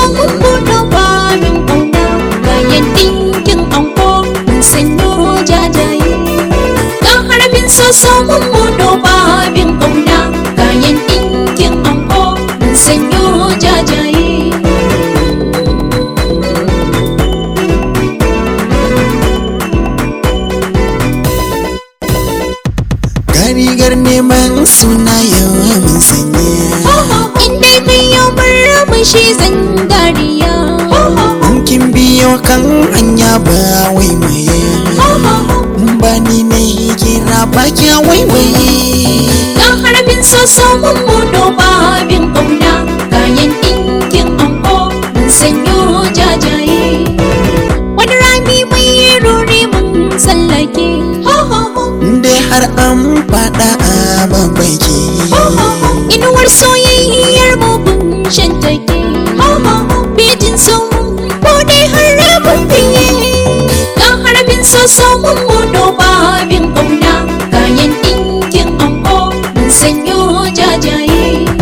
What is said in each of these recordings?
mun buɗo babin ƙauna, kayan ɗinkin anko mun sanyo jajaye. Ga harafin soso mun buɗo babin ƙauna, kayan ɗinkin anko mun sanyo jajaye. Rigar neman suna yawa mun sanya, inda kai yau murmushi zan dariya. in kin biyo kan hanya ba waiwaye, ba ni na yi kira ba kya waiwaye. Ga harafin soso mun buɗo babin ƙauna, kayan ɗinkin anko mun sanyo jajaye. Wani rami mai ruri mun tsallake, dai har an faɗa a babbake, inuwar soyayyar mu kun shantake. Bejin so ko dai harafin fiye. Ga harafin soso mun buɗo babin ƙauna, kayan ɗinkin anko mun sanyo jajaye.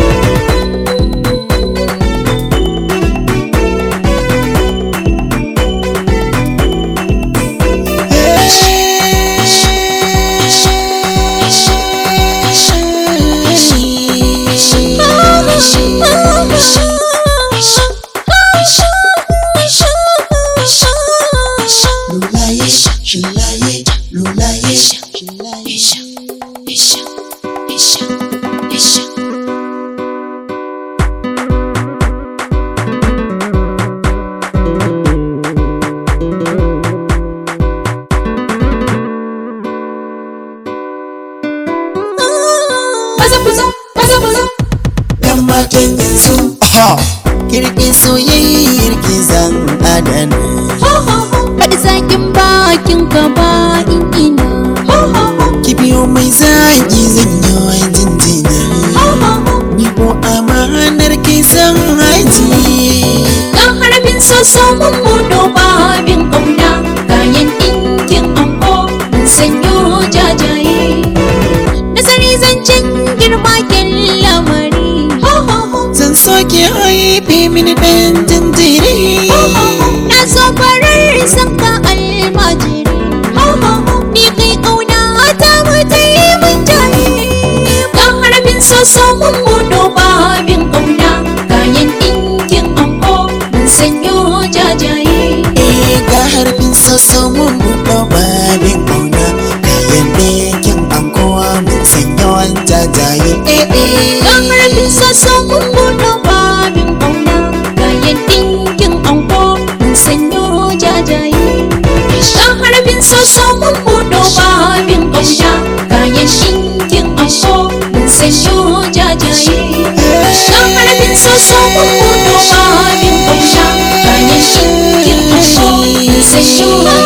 Yan matan yanzu kirki soyayyar ki zan adana, Faɗi zaƙin bakin ka ba in ina. ki biyo mai zaki zan yi jinjina, ni ko amanar ki zan haji. Ga harafin soso mun buɗo babin ƙauna, kayan ɗinkin anko mun sanyo jajaye. Nazari zancen girma kyan lamari, Zan soke haife mini ɗan jinjiri, na so farar sanka almajiri. Ni kai ƙauna ta mata yi mun tare. Ga harafin soso mun buɗo babin ƙauna, kayan ɗinkin anko mun sanyo jajaye. ga harbin soso mun buɗo babin ƙauna, kayan ɗinkin ankowa mun sanya wanta jaye. Ga harafin soso mun buɗo babin ƙauna, kayan ɗinkin anko mun sanyo jajaye. Ga harafin soso mun buɗo babin ƙauna, kayan ɗinkin anko mun sanyo jajaye. Ga harafin soso mun buɗo babin ƙauna, kayan ɗinkin anko mun sanyo